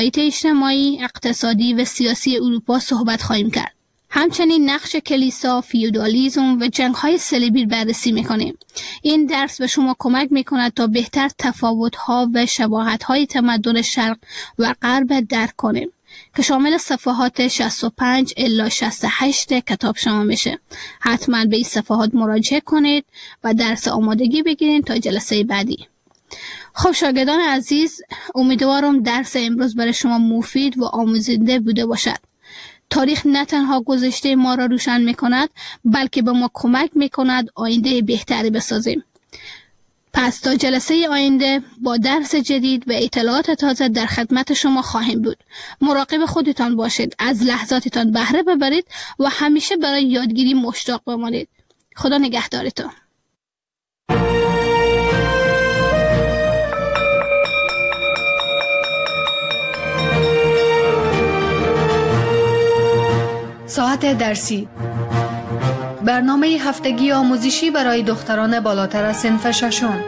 اجتماعی، اقتصادی و سیاسی اروپا صحبت خواهیم کرد. همچنین نقش کلیسا، فیودالیسم و جنگ‌های صلیبی بررسی می‌کنیم. این درس به شما کمک می‌کند تا بهتر تفاوت‌ها و شباهت‌های تمدن شرق و غرب درک کنیم که شامل صفحات 65 الی 68 کتاب شما میشه. حتما به این صفحات مراجعه کنید و درس آمادگی بگیرید تا جلسه بعدی. خب شاگردان عزیز، امیدوارم درس امروز برای شما مفید و آموزنده بوده باشد. تاریخ نه تنها گذشته ما را روشن می‌کند، بلکه به ما کمک می‌کند آینده بهتری بسازیم. پس تا جلسه آینده با درس جدید و اطلاعات تازه در خدمت شما خواهیم بود. مراقب خودتان باشید، از لحظاتتان بهره ببرید و همیشه برای یادگیری مشتاق بمانید. خدا نگهدارتان. ساعت درسی، برنامه هفتگی آموزشی برای دختران بالاتر از صنف ششم.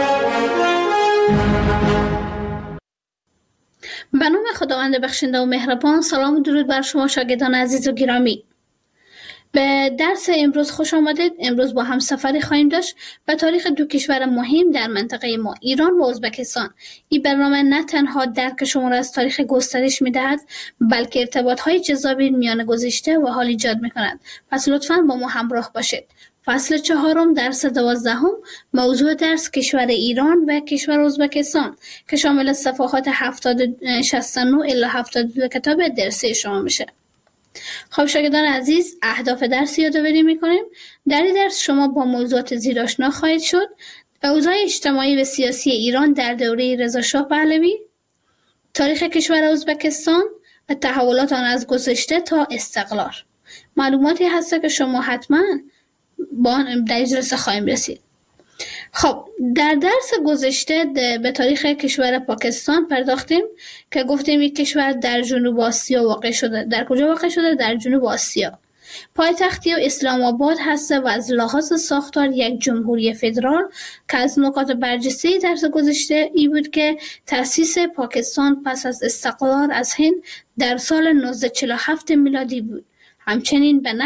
به نام خداوند بخشنده و مهربان. سلام و درود بر شما شاگردان عزیز و گرامی. به درس امروز خوش آمدید. امروز با هم سفری خواهیم داشت به تاریخ دو کشور مهم در منطقه ما، ایران و ازبکستان. این برنامه نه تنها درک شما را از تاریخ گسترش می‌دهد، بلکه ارتباط‌های جذابی میان گذشته و حال ایجاد می‌کند. پس لطفاً با ما همراه باشید. فصل 4 درس 12، موضوع درس کشور ایران و کشور ازبکستان که شامل صفحات 69 الی 72 کتاب درسی شما میشه. خب شاگردان عزیز، اهداف درس یادآوری میکنیم. در این درس شما با موضوعات زیر آشنا خواهید شد: اوضاع اجتماعی و سیاسی ایران در دوره رضا شاه پهلوی، تاریخ کشور ازبکستان و تحولات آن از گذشته تا استقلال. معلوماتی هست که شما حتما با آن در جلسه خواهیم رسید. خب در درس گذشته به تاریخ کشور پاکستان پرداختیم که گفتیم یک کشور در جنوب آسیا واقع شده. در کجا واقع شده؟ در جنوب آسیا. پایتختی و اسلام آباد هست و از لحاظ ساختار یک جمهوری فدرال که از نکات برجسته درس گذشته ای بود که تأسیس پاکستان پس از استقلال از هند در سال 1947 میلادی بود. همچنین به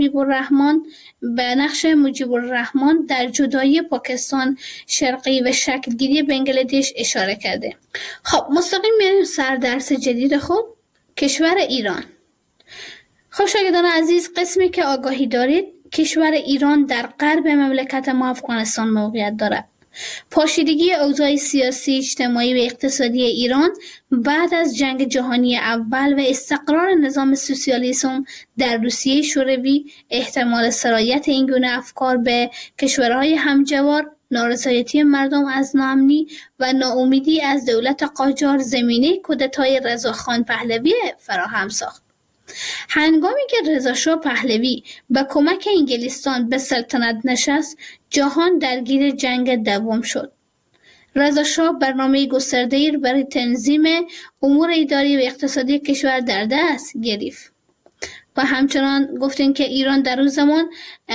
نقش مجیب الرحمن در جدایی پاکستان شرقی و شکلگیری بنگلادش اشاره کرده. خب مستقیم میریم سر درس جدید خود، کشور ایران. خب شاگردان عزیز، قسمی که آگاهی دارید، کشور ایران در غرب مملکت ما افغانستان موقعیت دارد. پاشیدگی اوضاع سیاسی، اجتماعی و اقتصادی ایران بعد از جنگ جهانی اول و استقرار نظام سوسیالیسم در روسیه شوروی، احتمال سرایت این گونه افکار به کشورهای همجوار، نارضایتی مردم از ناامنی و ناامیدی از دولت قاجار زمینه کودتای رضاخان پهلوی فراهم ساخت. هنگامی که رضا شاه پهلوی به کمک انگلستان به سلطنت نشست، جهان درگیر جنگ دوم شد. رضا شاه برنامه گسترده‌ای برای تنظیم امور اداری و اقتصادی کشور در دست گرفت و همچنان گفتیم که ایران در اون زمان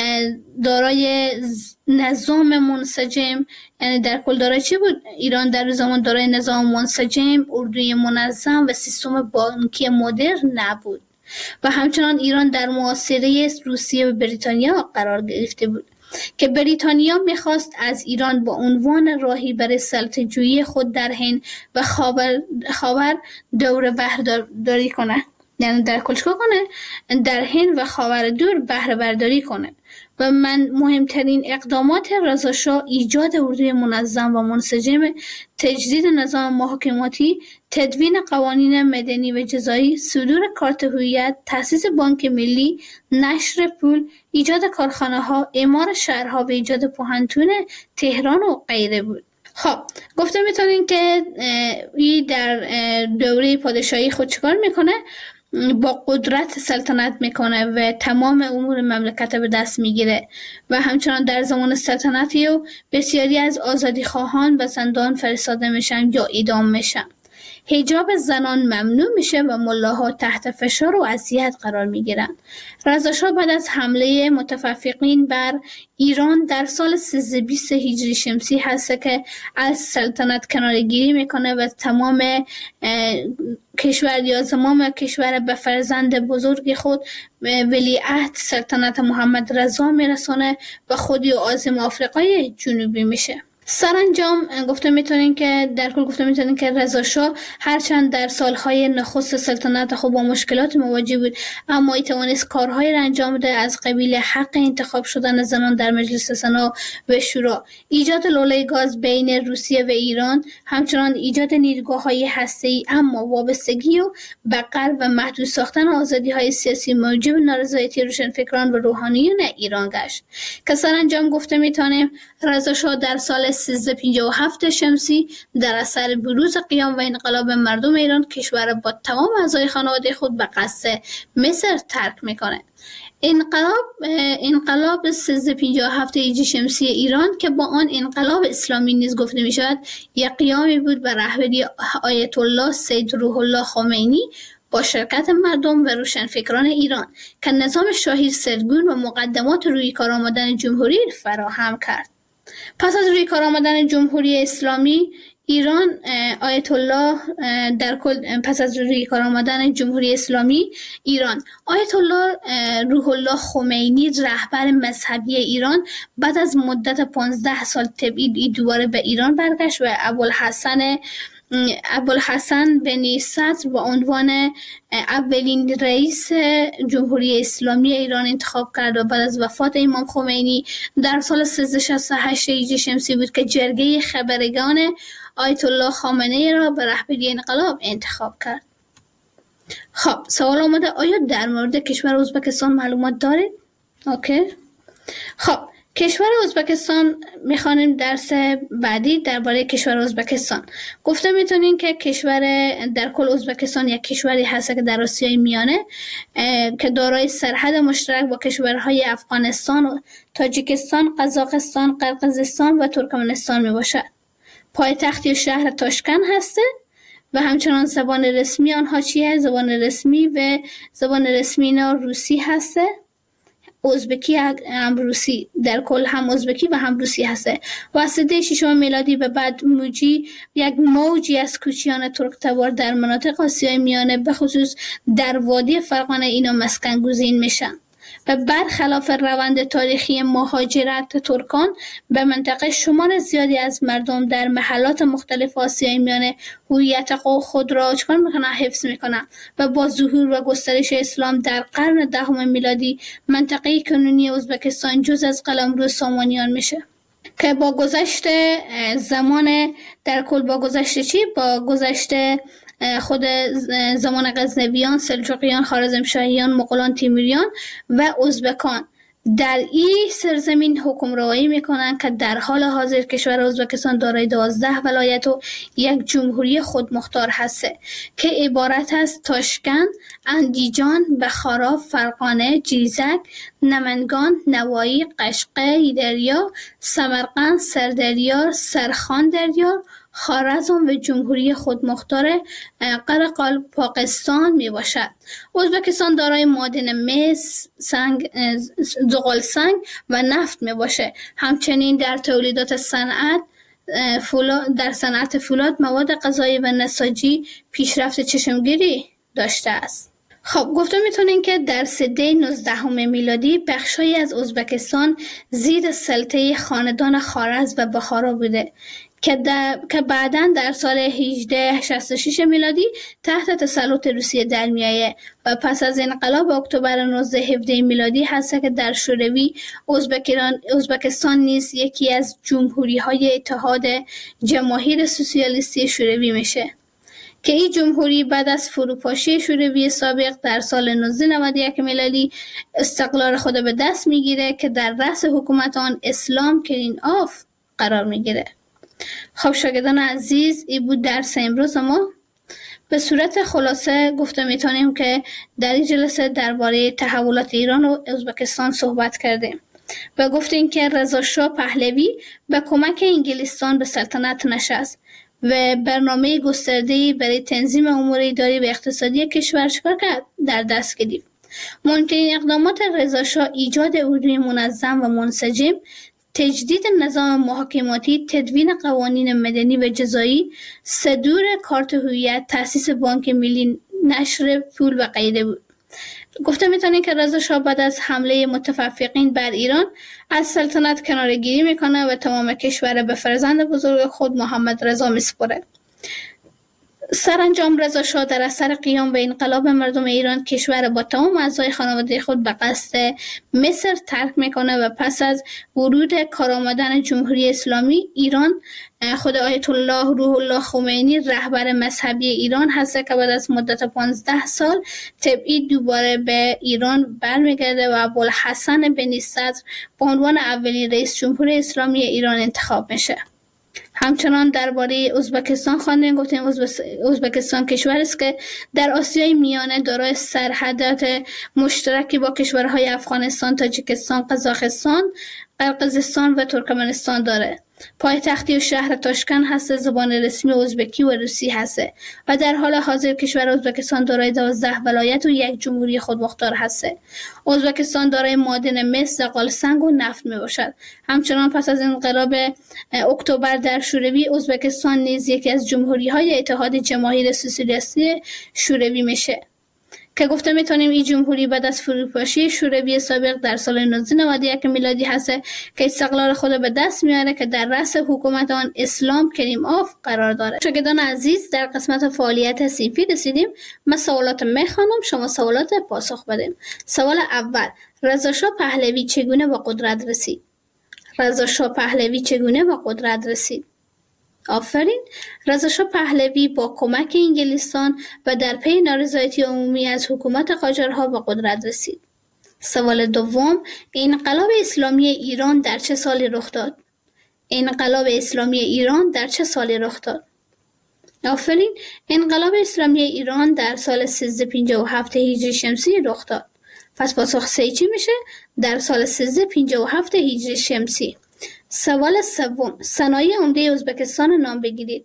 دارای نظام منسجم، یعنی در کل دارای چی بود؟ ایران در اون زمان دارای نظام منسجم، اردوی منظم و سیستم بانکی مدرن نبود و همچنان ایران در محاصره روسیه و بریتانیا قرار گرفته بود که بریتانیا میخواست از ایران با عنوان راهی برای سلطه‌جویی خود در هند و خاور دور بهره‌برداری کنه، یعنی در کل چیکار کنه؟ در هند و خاور دور بهره برداری کنه. و مهمترین اقدامات رضا شاه ایجاد اردوی منظم و منسجم، تجدید نظام محاکماتی، تدوین قوانین مدنی و جزایی، صدور کارت هویت، تأسیس بانک ملی، نشر پول، ایجاد کارخانه‌ها، اعمار شهرها و ایجاد پوهنتون تهران و غیره بود. خب گفته میتونین که این در دوره پادشاهی خود چیکار میکنه؟ با قدرت سلطنت میکنه و تمام امور مملکت به دست میگیره و همچنان در زمان سلطنتی و بسیاری از آزادی خواهان به زندان فرستاده میشن یا اعدام میشن. حجاب زنان ممنوع میشه و ملاها تحت فشار و اذیت قرار میگیرن. رضا شاه بعد از حمله متفقین بر ایران در سال 1320 هجری شمسی هست که از سلطنت کناره‌گیری میکنه و تمام کشور یا زمام کشور به فرزند بزرگ خود ولیعهد سلطنت محمد رضا میرسونه و خودی و عازم آفریقای جنوبی میشه. سرانجام گفته میتونین که در کل گفته میتونین که رضا شاه هرچند در سالهای نخست سلطنت خود با مشکلات مواجه بود، اما ای توانست کارهایی را انجام ده از قبیل حق انتخاب شدن زنان در مجلس سنا و شورا، ایجاد لوله گاز بین روسیه و ایران، همچنان ایجاد نیروگاه‌های هسته‌ای اما وابستگی و به غرب و محدود ساختن آزادی‌های سیاسی موجب نارضایتی روشنفکران و روحانیون ایران گشت که سرانجام گفته میتونیم رضا شاه در سال 1357 شمسی در اثر بروز قیام و انقلاب مردم ایران کشور با تمام اعضای خانواده خود به قصد مصر ترک میکنه. انقلاب 1357 هجری شمسی ایران که با آن انقلاب اسلامی نیز گفته می شود، یک قیامی بود به رهبری آیت الله سید روح الله خمینی با شرکت مردم و روشنفکران ایران که نظام شاهی سرگون و مقدمات روی کار آمدن جمهوری فراهم کرد. پس از روی کار آمدن جمهوری اسلامی ایران آیت الله پس از روی کار آمدن جمهوری اسلامی ایران آیت الله روح الله خمینی رهبر مذهبی ایران بعد از مدت 15 سال تبعید دوباره به ایران برگشت و ابوالحسن بن صدر با عنوان اولین رئیس جمهوری اسلامی ایران انتخاب کرد و بعد از وفات امام خمینی در سال 1368 هجری شمسی بود که جرگه خبرگان آیت الله خامنه‌ای را به رهبری انقلاب انتخاب کرد. خب سوال آمده آیا در مورد کشور ازبکستان معلومات دارید؟ اوکی. خب کشور ازبکستان میخوانیم درس بعدی درباره کشور ازبکستان. گفته میتونین که در کل ازبکستان یک کشوری هست که در آسیای میانه که دارای سرحد مشترک با کشورهای افغانستان و تاجیکستان، قزاقستان، قرقیزستان و ترکمنستان میباشد. پایتخت شهر تاشکند هسته و همچنان زبان رسمی آنها چیه؟ زبان رسمی اینا روسی هسته. ازبکی هم روسی، در کل هم ازبکی و هم روسی هسته. واسطه 6 میلادی به بعد یک موجی از کوچیان ترک تبار در مناطق آسیای میانه به خصوص در وادی فرغانه اینا مسکن گزین میشن و برخلاف روند تاریخی مهاجرت ترکان به منطقه شمار زیادی از مردم در محلات مختلف آسیای میانه هویت خود را حفظ میکنند و با ظهور و گسترش اسلام در قرن 10 میلادی منطقه کنونی ازبکستان جز از قلمرو سامانیان میشه که با گذشت زمان در کل با گذشت خود زمان غزنویان، سلجوقیان، خوارزمشاهیان، مغولان، تیموریان و ازبکان در این سرزمین حکمرانی میکنند که در حال حاضر کشور ازبکستان دارای 12 ولایت و یک جمهوری خودمختار هست که عبارت از تاشکند، اندیجان، بخارا، فرغانه، جیزک، نمنگان، نوایی، قشقه، دریا، سمرقند، سردریار، سرخان دریا، خوارزم و جمهوری خودمختار قرقال پاکستان می باشد. ازبکستان دارای معادن مس، زغال سنگ و نفت می باشه. همچنین در تولیدات صنعت فولاد، مواد غذایی و نساجی پیشرفت چشمگیری داشته است. خب گفته میتونین که در سده 19 میلادی بخشایی از ازبکستان زیر سلطه خاندان خوارزم و بخارا بوده که بعداً در سال 1866 میلادی تحت تسلط روسیه در میایه و پس از انقلاب اکتبر 1917 میلادی هست که در شوروی ازبکستان نیز یکی از جمهوری‌های اتحاد جماهیر سوسیالیستی شوروی میشه که این جمهوری بعد از فروپاشی شوروی سابق در سال 1991 میلادی استقلال خود به دست میگیره که در رأس حکومت آن اسلام کرینوف قرار میگیره. خب شاگردان عزیز این بود درس امروز ما. به صورت خلاصه گفته میتونیم که در این جلسه درباره تحولات ایران و ازبکستان صحبت کردیم و گفتیم که رضا شاه پهلوی به کمک انگلستان به سلطنت نشست و برنامه گسترده‌ای برای تنظیم امور اداری و اقتصادی کشور چکار کرد؟ در دست گرفت. مهمترین اقدامات رضاشاه ایجاد اردوی منظم و منسجم، تجدید نظام محاکماتی، تدوین قوانین مدنی و جزایی، صدور کارت هویت، تأسیس بانک ملی، نشر پول و غیره بود. گفته میتونیم که رضاشاه بعد از حمله متفقین بر ایران از سلطنت کناره‌گیری میکنه و تمام کشور به فرزند بزرگ خود محمد رضا میسپره. سرانجام رضاشاه در اثر قیام به انقلاب مردم ایران کشور با تمام اعضای خانواده خود به قصد مصر ترک میکنه و پس از ورود کارآمدن جمهوری اسلامی ایران خود آیت الله روح الله خمینی رهبر مذهبی ایران هست که بعد از مدت 15 سال تبعید دوباره به ایران برمیگرده و ابوالحسن بنی صدر به عنوان اولین رئیس جمهور اسلامی ایران انتخاب میشه. همچنان درباره ازبکستان خواندیم. گفتیم ازبکستان کشوری است که در آسیای میانه دارای سرحدات مشترکی با کشورهای افغانستان، تاجیکستان، قزاقستان، قرقیزستان و ترکمنستان داره. پایتختی و شهر تاشکند هست. زبان رسمی ازبکی و روسی هست و در حال حاضر کشور ازبکستان دارای 12 ولایت و یک جمهوری خودمختار هست. ازبکستان دارای معادن مس، زغال سنگ و نفت می باشد. همچنان پس از انقلاب اکتبر در شوروی ازبکستان نیز یکی از جمهوری‌های اتحاد جماهیر سوسیالیستی شوروی میشه که گفته میتونیم این جمهوری بعد از فروپاشی شوروی سابق در سال 1991 میلادی هست که استقلال خود به دست میاره که در رأس حکومت آن اسلام کریموف قرار داره. شاگردان عزیز، در قسمت فعالیت صنفی رسیدیم. من سوالات میخوانم، شما سوالات پاسخ بدیم. سوال اول: رضاشاه پهلوی چگونه به قدرت رسید؟ رضاشاه پهلوی چگونه به قدرت رسید؟ آفرین. رضاشاه پهلوی با کمک انگلستان و در پی نارضایتی عمومی از حکومت قاجارها به قدرت رسید. سوال دوم: انقلاب اسلامی ایران در چه سالی رخ داد؟ انقلاب اسلامی ایران در چه سالی رخ داد؟ آفرین. انقلاب اسلامی ایران در سال 1357 هجری شمسی رخ داد. پس پاسخ سه چی میشه؟ در سال 1357 هجری شمسی. سوال سوم: صنایع عمده ازبکستان نام بگیرید.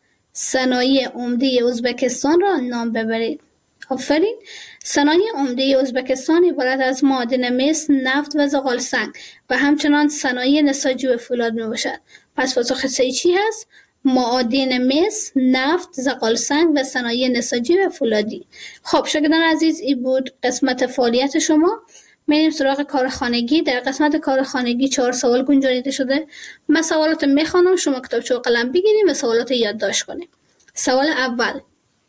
صنایع عمده ازبکستان را نام ببرید. آفرین. صنایع عمده ازبکستان عبارت از معادن مس، نفت و زغال سنگ و همچنان صنایع نساجی و فولاد می باشد. پس پاسخ سه چی هست؟ معادن مس، نفت، زغال سنگ و صنایع نساجی و فولادی. خب شاگردان عزیز، این بود قسمت فعالیت شما. میریم سراغ کار خانگی. در قسمت کار خانگی 4 سوال گنجانیده شده. من سوالات میخوانم، شما کتابچه و قلم بگیرید و سوالات یادداشت کنید. سوال اول: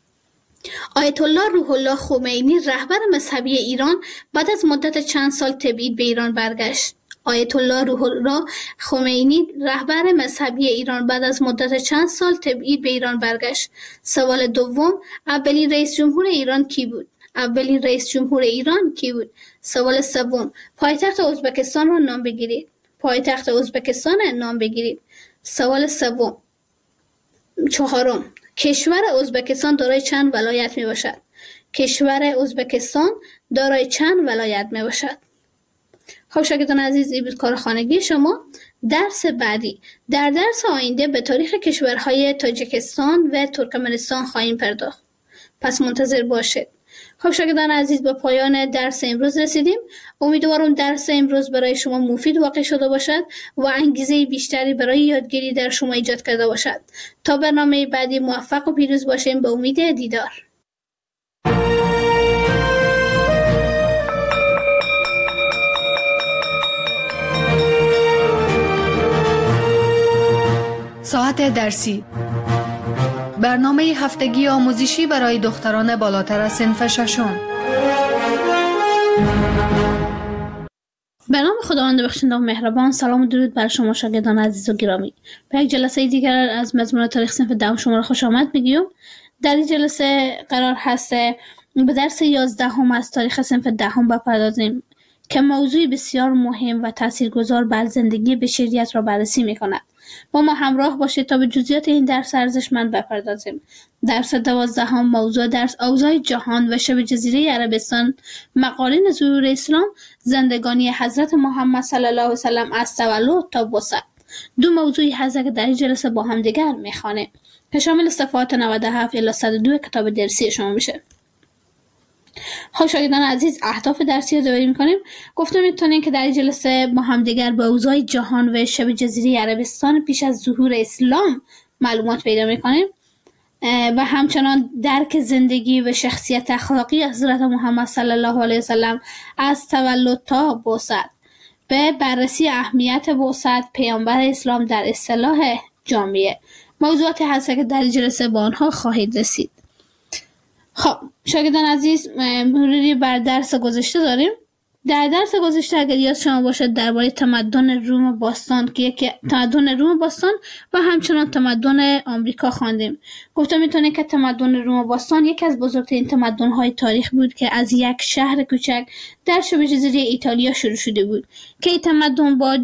آیت الله روح الله خمینی رهبر مذهبی ایران بعد از مدت چند سال تبعید به ایران برگشت؟ آیت الله روح الله خمینی رهبر مذهبی ایران بعد از مدت چند سال تبعید به ایران برگشت. سوال دوم: اولین رئیس جمهور ایران کی بود؟ اولین رئیس جمهور ایران کی بود؟ سوال سوم: پایتخت ازبکستان را نام بگیرید. پایتخت ازبکستان نام بگیرید. سوال سوم. چهارم: کشور ازبکستان دارای چند ولایت می باشد؟ کشور ازبکستان دارای چند ولایت می باشد؟ خب شاگردان عزیز، این بود کار خانگی شما. درس بعدی، در درس آینده به تاریخ کشورهای تاجیکستان و ترکمنستان خواهیم پرداخت. پس منتظر باشید. خب شاگردان عزیز، به پایان درس امروز رسیدیم. امیدوارم درس امروز برای شما مفید واقع شده باشد و انگیزه بیشتری برای یادگیری در شما ایجاد کرده باشد. تا برنامه بعدی موفق و پیروز باشیم. به امید دیدار. ساعت درسی، برنامه هفتگی آموزشی برای دختران بالاتر از صنف ششم. به نام خداوند بخشنده و مهربان. سلام و درود بر شما شاگردان عزیز و گرامی. به یک جلسه دیگر از مضمون تاریخ صنف دهم شما را خوش آمد میگیم. در این جلسه قرار هست به درس 11 از تاریخ صنف دهم بپردازیم که موضوعی بسیار مهم و تاثیرگذار بر زندگی بشریت را بررسی میکند. با ما همراه باشید تا به جزئیات این درس ارزشمند بپردازیم. درس 12 موضوع درس: اوضاع جهان و شبه جزیره عربستان، مقارن ظهور اسلام، زندگانی حضرت محمد صلی الله علیه و سلم از تولد تا بعثت. دو موضوعی هست که در این جلسه با هم دیگر میخوانیم که شامل صفحات 97 الی 102 کتاب درسی شما میشه. خب شاگردان عزیز، اهداف درسی رو یادآوری میکنیم. گفتم میتونیم که در این جلسه با هم دیگر به اوضاع جهان و شبه جزیره عربستان پیش از ظهور اسلام معلومات پیدا میکنیم و همچنان درک زندگی و شخصیت اخلاقی حضرت محمد صلی الله علیه وسلم از تولد تا بعثت، به بررسی اهمیت بعثت پیامبر اسلام در اصطلاح جامعه. موضوعاتی هست که در جلسه با آنها خواهید رسید. خب شاگردان عزیز، مروری بر درس گذشته داریم. در درس گذشته اگر یاد شما باشد درباره تمدن روم باستان که یکی تمدن روم باستان و همچنان تمدن آمریکا خواندیم. گفتم میتونه که تمدن روم باستان یکی از بزرگترین تمدن‌های تاریخ بود که از یک شهر کوچک در شبه جزیره ایتالیا شروع شده بود که این تمدن با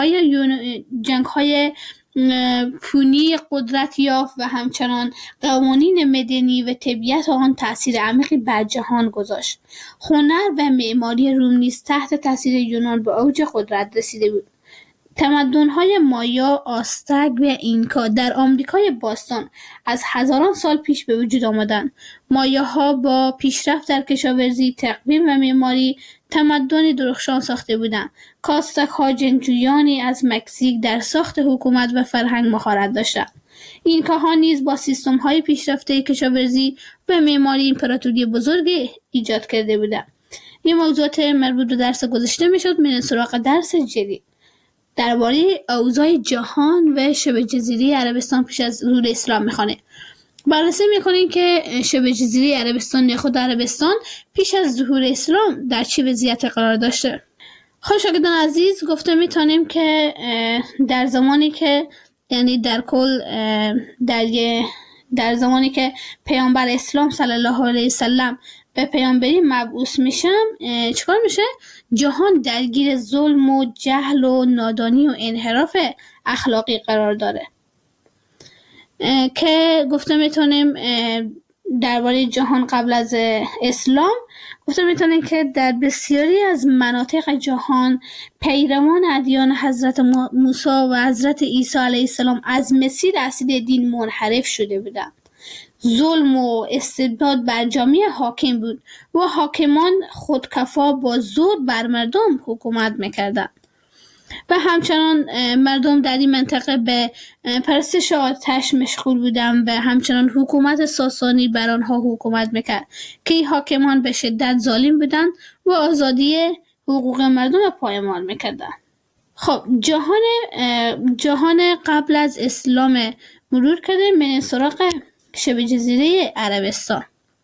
جنگ‌های پونی قدرت یافت و همچنان قوانین مدنی و طبیعت آن تأثیر عمیقی بر جهان گذاشت. هنر و معماری روم نیز تحت تأثیر یونان به اوج قدرت رسیده بود. تمدن‌های مایا، آستک و اینکا در آمریکای باستان از هزاران سال پیش به وجود آمدند. مایاها با پیشرفت در کشاورزی، تقویم و معماری تمدنی درخشان ساخته بودند. آستک‌ها جنگجویانی از مکزیک در ساخت حکومت و فرهنگ مهارت داشتند. اینکاها نیز با سیستم‌های پیشرفته کشاورزی و معماری امپراتوری بزرگی ایجاد کرده بودند. این موضوعات مربوط به درس گذشته میشد. میریم سراغ درس جدید درباره اوضاع جهان و شبه جزیره عربستان پیش از ظهور اسلام میخوانه. بررسی میکنیم که شبه جزیره عربستان یا خود عربستان پیش از ظهور اسلام در چه وضعیتی قرار داشته. خب شاگردان عزیز، گفته میتونیم که در زمانی که یعنی در کل در زمانی که پیامبر اسلام صلی الله علیه وسلم به پیامبری مبعوث میشم چیکار میشه؟ جهان درگیر ظلم و جهل و نادانی و انحراف اخلاقی قرار داره که گفته میتونیم درباره جهان قبل از اسلام گفته میتونیم که در بسیاری از مناطق جهان پیروان ادیان حضرت موسی و حضرت عیسی علیه السلام از مسیر اصلی دین منحرف شده بودند. ظلم و استبداد بر جامعه حاکم بود و حاکمان خودکفا با زور بر مردم حکومت میکردند و همچنان مردم در این منطقه به پرستش آتش مشغول بودند و همچنان حکومت ساسانی بر آنها حکومت میکرد که این حاکمان به شدت ظالم بودند و آزادی حقوق مردم را پایمال میکردند. خب جهان قبل از اسلام مرور کرده. من سراغ شبه جزیره عربستان.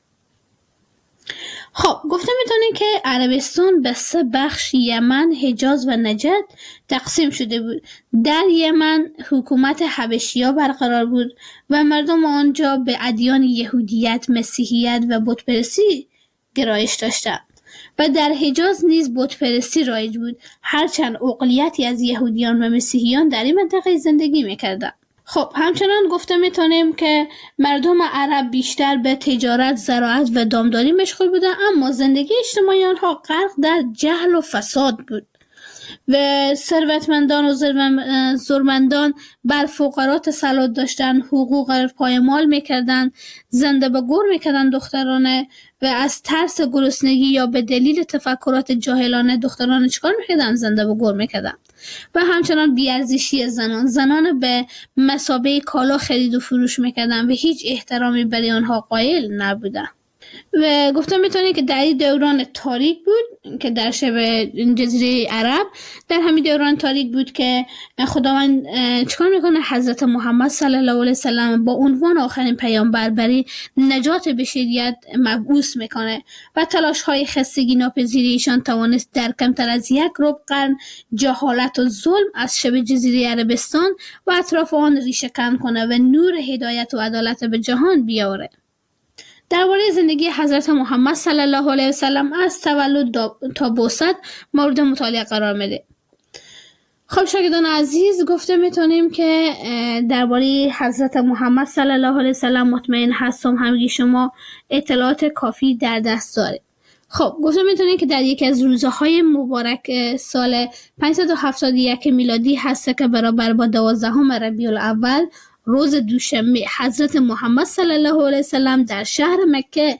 خب گفته میتونیم که عربستان به 3 بخش یمن، حجاز و نجد تقسیم شده بود. در یمن حکومت حبشی‌ها برقرار بود و مردم آنجا به ادیان یهودیت، مسیحیت و بتپرستی گرایش داشتند و در حجاز نیز بتپرستی رایج بود، هرچند اقلیتی از یهودیان و مسیحیان در این منطقه زندگی میکردند. خب همچنان گفته میتونیم که مردم عرب بیشتر به تجارت، زراعت و دامداری مشغول بودند، اما زندگی اجتماعی آنها غرق در جهل و فساد بود و ثروتمندان و زورمندان بر فقرا تسلط داشتند، حقوق پایمال میکردند، زنده به گور میکردند دخترانه و از ترس گرسنگی یا به دلیل تفکرات جاهلانه دختران چیکار میکردند؟ زنده به گور میکردند. و همچنان بیارزشی زنان به مثابه کالا خرید و فروش میکردند و هیچ احترامی برای آنها قائل نبودند. و گفته میتونه که در این دوران تاریک بود که در شبه جزیره عرب، در همین دوران تاریک بود که خداوند چیکار میکنه؟ حضرت محمد صلی الله علیه وسلم با عنوان آخرین پیامبر برای نجات بشریت مبعوث میکنه و تلاش های خستگی ناپذیر ایشان توانست در کمتر از 1 ربع قرن جهالت و ظلم از شبه جزیره عربستان و اطراف آن ریشه کن کنه و نور هدایت و عدالت به جهان بیاره. درباره زندگی حضرت محمد صلی الله علیه وسلم از تولد تا بعثت مورد مطالعه قرار میده. خب شاگردان عزیز، گفته میتونیم که درباره حضرت محمد صلی الله علیه وسلم مطمئن هستم همگی شما اطلاعات کافی در دست دارید. خب گفتم میتونید که در یکی از روزهای مبارک سال 571 میلادی هست که برابر با 12 ربیع الاول روز دوشنبه حضرت محمد صلی الله علیه وسلم در شهر مکه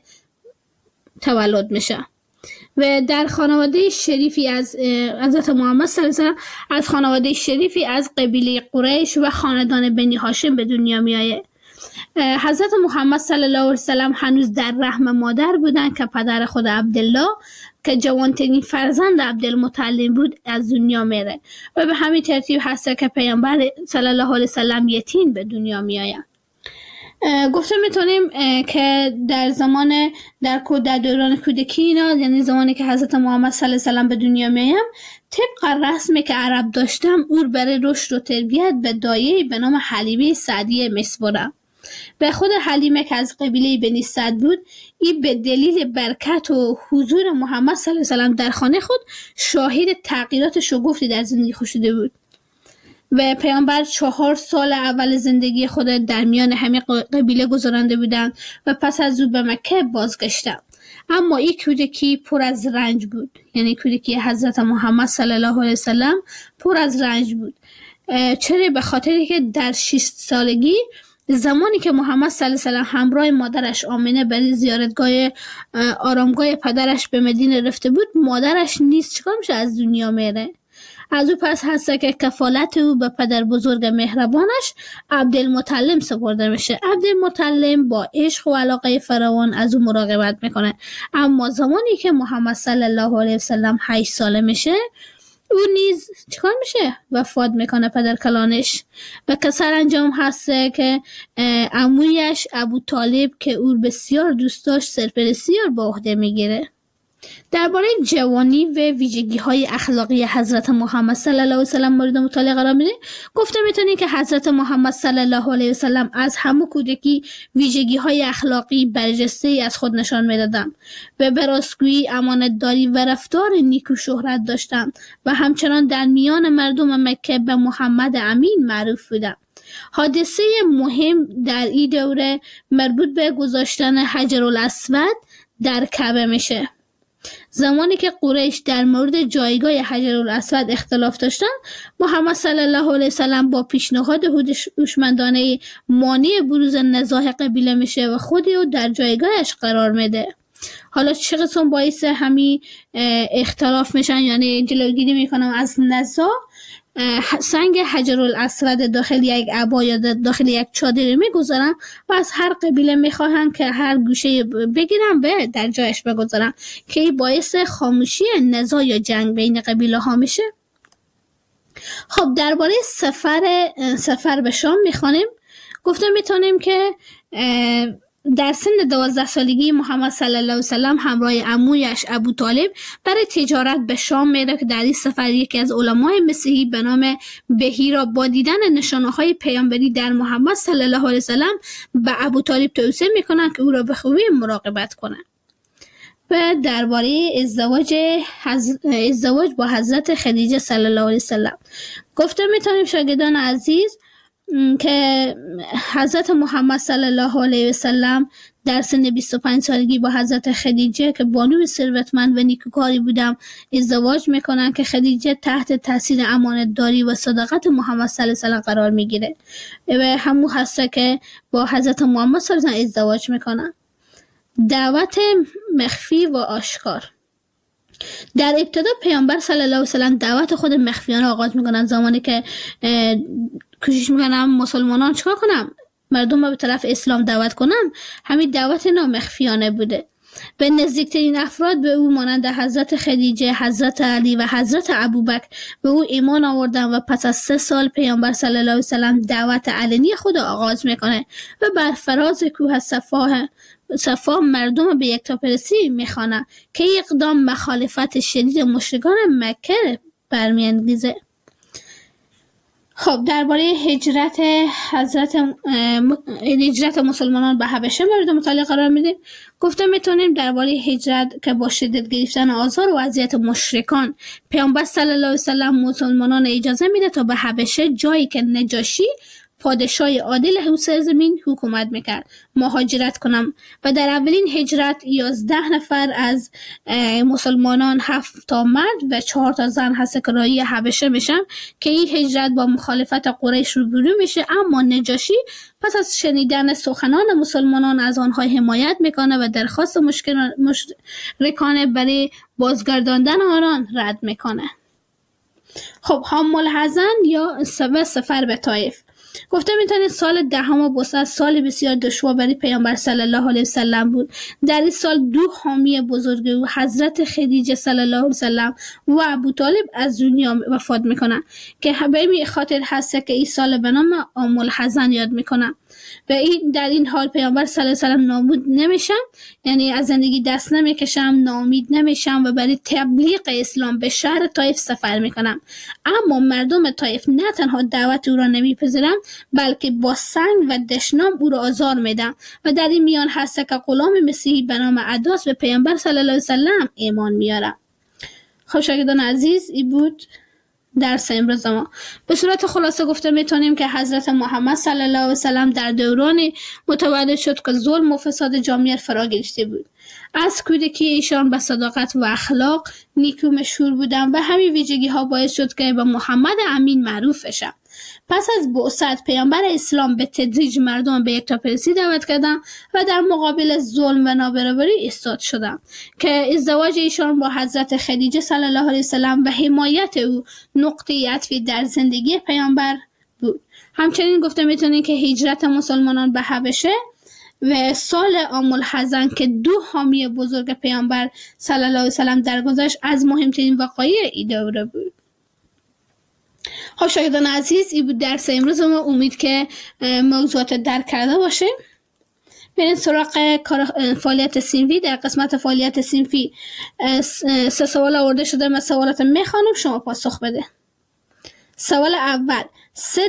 تولد میشه و در خانواده شریفی از حضرت محمد صلی الله علیه وسلم از خانواده شریفی از قبیله قریش و خاندان بنی هاشم به دنیا میآید. حضرت محمد صلی الله علیه وسلم هنوز در رحم مادر بودند که پدر خود عبدالله که جوانترین فرزند عبدالمطلب بود از دنیا میره و به همین ترتیب هست که پیامبر صلی الله علیه وسلم یتیم به دنیا میآید. گفته میتونیم که در دوران کودکی اینا، یعنی زمانی که حضرت محمد صلی الله علیه وسلم به دنیا میآید، طبق رسمی که عرب داشتن او برای رشد و تربیت به دایه‌ای به نام حلیمه سعدیه میسپرد. به خود حلیمه که از قبیله بنی سعد بود، این به دلیل برکت و حضور محمد صلی الله علیه وسلم در خانه خود شاهد تغییرات شگفتی در زندگی خود شده بود و پیامبر 4 سال اول زندگی خود در میان همه قبیله گذرانده بودند و پس از او به مکه بازگشتند. اما این کودکی پر از رنج بود، یعنی کودکی حضرت محمد صلی الله علیه وسلم پر از رنج بود. چرا؟ به خاطری که در 6 سالگی زمانی که محمد صلی الله علیه وسلم همراه مادرش آمنه برای زیارتگاه آرامگاه پدرش به مدینه رفته بود، مادرش نیز چیکار میشه؟ از دنیا میره. از او پس هست که کفالت او به پدر بزرگ مهربانش عبدالمطلب سپرده میشه. عبدالمطلب با عشق و علاقه فراوان از او مراقبت میکنه. اما زمانی که محمد صلی الله علیه وسلم 8 ساله میشه، او نیز چیکار میشه؟ وفات میکنه پدر کلانش و که سرانجام هست که عمویش ابو طالب که او بسیار دوست داشت سرپرستی به عهده میگیره. درباره جوانی و ویژگی‌های اخلاقی حضرت محمد صلی الله علیه وسلم مورد مطالعه قرار میده. گفته میتونید که حضرت محمد صلی الله علیه وسلم از همه کودکی ویژگی‌های اخلاقی برجسته‌ای از خود نشان میدادند و به راستگویی، امانتداری و رفتار نیکو شهرت داشتند و همچنان در میان مردم مکه به محمد امین معروف بودند. حادثه مهم در این دوره مربوط به گذاشتن حجرالاسود در کعبه میشه. زمانی که قریش در مورد جایگاه حجرالاسود اختلاف داشتند، محمد صلی الله علیه وسلم با پیشنهاد هوشمندانه مانع بروز نزاع قبیله میشه و خودی رو در جایگاهش قرار میده. حالا چه قسم باعث همین اختلاف میشن، یعنی جلوگیری میکنم از نزاع، سنگ حجرالاسود داخل یک عبا یا داخل یک چادر میگذارن و از هر قبیله میخواهن که هر گوشه بگیرن و در جایش بگذارن که این باعث خاموشی نزاع یا جنگ بین قبیله ها میشه. خب درباره سفر به شام میخوانیم. گفتم میتونیم که در سن 12 سالگی محمد صلی الله علیه وسلم همراه عمویش ابو طالب برای تجارت به شام میره که در این سفر یکی از علمای مسیحی به نام بهیرا با دیدن نشانه‌های پیامبری در محمد صلی الله علیه وسلم به ابو طالب توصیه میکنن که او را به خوبی مراقبت کنه. و درباره ازدواج با حضرت خدیجه صلی الله علیه وسلم گفته میتونیم شاگردان عزیز که حضرت محمد صلی الله علیه وسلم در سن 25 سالگی با حضرت خدیجه که بانوی ثروتمند و نیکوکاری بودم ازدواج میکنن که خدیجه تحت تاثیر امانتداری و صداقت محمد صلی الله علیه وسلم قرار میگیره و همون هست که با حضرت محمد صلی الله علیه وسلم ازدواج میکنن. دعوت مخفی و آشکار. در ابتدا پیامبر صلی الله علیه وسلم دعوت خود مخفیانه آغاز میکنن. زمانی که کوشش میکنم مسلمانان چیکار کنم؟ مردم رو به طرف اسلام دعوت کنم، همین دعوت مخفیانه بوده. به نزدیکترین افراد به او مانند حضرت خدیجه، حضرت علی و حضرت ابوبکر به او ایمان آوردن و پس از 3 سال پیامبر صلی الله علیه وسلم دعوت علنی خود آغاز میکنه و بر فراز کوه صفا مردم به یکتاپرستی میخوانه که اقدام مخالفت شدید مشرکان مکه برمیانگیزه. خب درباره هجرت مسلمانان به حبشه مورد مطالعه قرار میدیم. گفته میتونیم درباره هجرت که با شدت گرفتن آزار و اذیت مشرکان پیامبر صلی الله علیه وسلم مسلمانان اجازه میده تا به حبشه، جایی که نجاشی پادشاه عادل او سرزمین حکومت میکرد مهاجرت کنم و در اولین هجرت 11 نفر از مسلمانان 7 تا مرد و 4 تا زن هسته‌کارای حبشه میشن که این هجرت با مخالفت قریش روبرو میشه، اما نجاشی پس از شنیدن سخنان مسلمانان از آنها حمایت میکنه و درخواست مشرکانه برای بازگرداندن آنان رد میکنه. خب حام الحزن یا سفر به طایف. گفته میتونید سال 10 بسط سال بسیار دشوار برای پیامبر صلی الله علیه وسلم بود. در این سال 2 حامی بزرگ او حضرت خدیجه صلی الله علیه وسلم و ابو طالب از دنیا وفات میکنن که به این خاطر هست که این سال به نام حام الحزن یاد میکنن. و این در این حال پیامبر صلی الله علیه وسلم نابود نمیشن، یعنی از زندگی دست نمیکشم، ناامید نمیشم و برای تبلیغ اسلام به شهر طایف سفر میکنم. اما مردم طایف نه تنها دعوت او را نمیپذیرند بلکه با سنگ و دشنام او را آزار میدن و در این میان هست که غلام مسیحی به نام عداس به پیامبر صلی الله علیه وسلم ایمان میاره. خب شاگردان عزیز، این بود درس امروز ما. به صورت خلاصه گفته میتونیم که حضرت محمد صلی الله علیه وسلم در دورانی متولد شد که ظلم و فساد جامعه فرا گرفته بود. از کودکی ایشان به صداقت و اخلاق نیکو مشهور بودند و همین ویژگی ها باعث شد که به محمد امین معروف بشن. پس از بعثت پیامبر اسلام به تدریج مردم به یکتاپرستی دعوت کردند و در مقابل ظلم و نابرابری ایستاد شدند که ازدواج ایشان با حضرت خدیجه صلی الله علیه وسلم و حمایت او نقطه عطفی در زندگی پیامبر بود. همچنین گفته میتونیم که هجرت مسلمانان به حبشه و سال حام الحزن که 2 حامی بزرگ پیامبر صلی الله علیه وسلم درگذشت از مهمترین وقایع این دوره بود. خب شاگردان عزیز، این بود درس امروز ما. امید که موضوعات درک کرده باشه. بریم سراغ فعالیت صنفی. در قسمت فعالیت صنفی 3 سوال آورده شده، من سوالات میخوانم، شما پاسخ بده. سوال اول، 3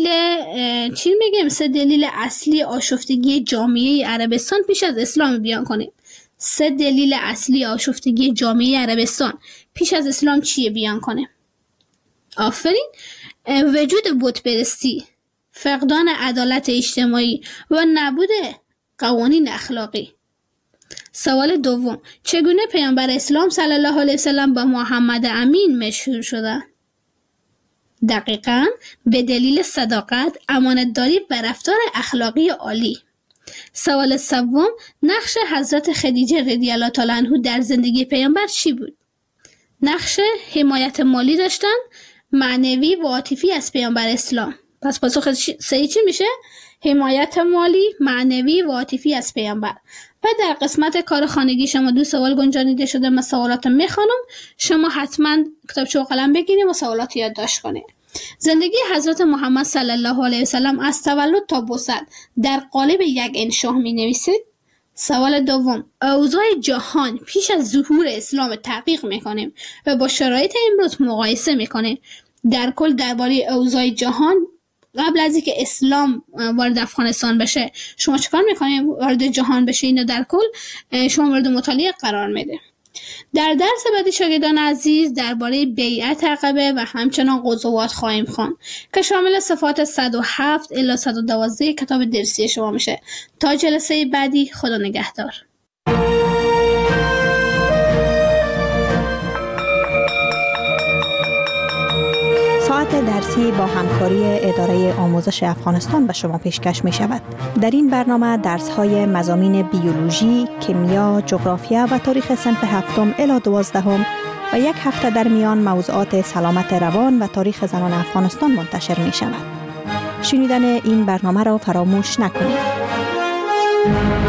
دلیل اصلی آشفتگی جامعه عربستان پیش از اسلام بیان کنید. 3 دلیل اصلی آشفتگی جامعه عربستان پیش از اسلام چیه بیان کنه؟ آفرین. وجود بتپرستی، فقدان عدالت اجتماعی و نبود قوانین اخلاقی. سوال دوم، چگونه پیامبر اسلام صلی الله علیه وسلم با محمد امین مشهور شده؟ دقیقاً به دلیل صداقت، امانتداری و رفتار اخلاقی عالی. سوال سوم، نقش حضرت خدیجه رضی الله تعالی عنها در زندگی پیامبر چی بود؟ نقش حمایت مالی داشتن، معنوی و عاطفی از پیامبر اسلام. پس پاسخ صحیح چی میشه؟ حمایت مالی، معنوی و عاطفی از پیامبر. و در قسمت کار خانگی شما 2 سوال گنجانیده شده، من سوالات میخوانم، شما حتما کتابچه و قلم بگیرید و سوالات یادداشت کنید. زندگی حضرت محمد صلی الله علیه وسلم از تولد تا بعثت در قالب یک انشاء می نویسید. سوال دوم، اوضاع جهان پیش از ظهور اسلام تحقیق میکنیم و با شرایط امروز مقایسه میکنیم. در کل درباره اوضاع جهان قبل از اینکه اسلام وارد افغانستان بشه شما چیکار میکنید؟ وارد جهان بشه، اینو در کل شما مورد مطالعه قرار میده. در درس بعدی شاگردان عزیز درباره بیعت عقبه و همچنان غزوات خواهیم خواند که شامل صفحات 107 الی 112 کتاب درسی شما میشه. تا جلسه بعدی، خدا نگهدار. ساعت درسی با همکاری اداره آموزش افغانستان به شما پیشکش می شود. در این برنامه درس های مضامین بیولوژی، کیمیا، جغرافیا و تاریخ صنف 7 الی 12 و 1 هفته در میان موضوعات سلامت روان و تاریخ زنان افغانستان منتشر می شود. شنیدن این برنامه را فراموش نکنید.